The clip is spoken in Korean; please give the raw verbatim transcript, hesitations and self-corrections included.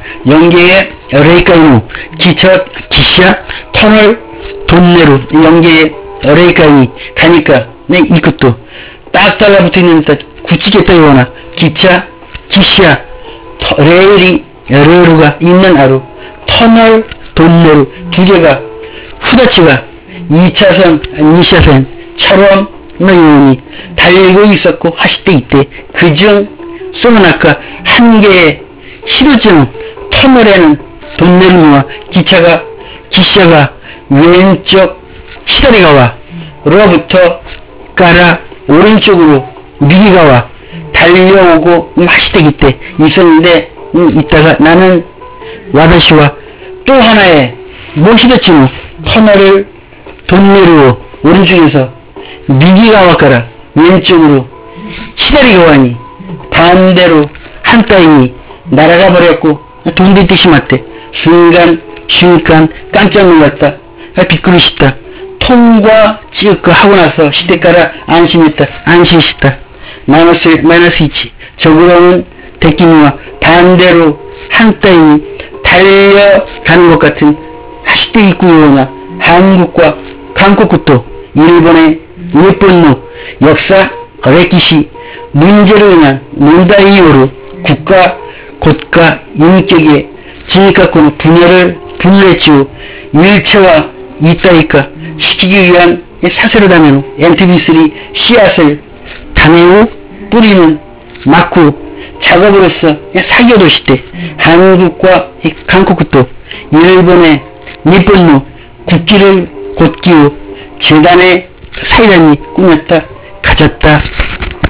영계의 레이카이노 기차 기시아 터널 돈네로 영계의 레이카이 가니까 내 이것도 딱 달라붙어 있는데 굳히겠다 이거나 기차 기시아 터, 레일이 레루가 있는 하루 터널 돈네로 두 개가 후다치가 이 차선 이 차선처럼 노용이 달리고 있었고 하실 때 이때 그중 소문아까 한 개의 시루증 터널에는 돈네루와 기차가 기시아가 왼쪽 시다리가와 로부터 가라 오른쪽으로 미리가와 달려오고 하시되기 때 있었는데 음, 이따가 나는 와다시와 또 하나의 모시더치노 터널을 돈네루 오른쪽에서 미기가와 가라 왼쪽으로 시다리가와니 반대로 한 따임이 날아가 버렸고 돈대 뜻이 맞대. 순간瞬間 깜짝 놀랐다. 비끄러시다. 통과 찌으까 하고 나서 시대가라 안심했다. 안심했다. 마이너스 마이너스 일 적으로는 대기미와 반대로 한 따임이 달려가는 것 같은 하시대 있고요나 한국과 한국도 일본의 일본의 역사 레키시 문제로 인한 문제 이후로 국가 국가 인격의 진입각고는 분열을 분열했지요. 일체화 이따이까 시키기 위한 사세로 다면 엠피비쓰리 씨앗을 당해후 뿌리는 막후 작업으로서 사기어도시 때 한국과 한국도 일본의 일본의 국기를 곧기우 재단의 사이단이 꾸몄다 가졌다.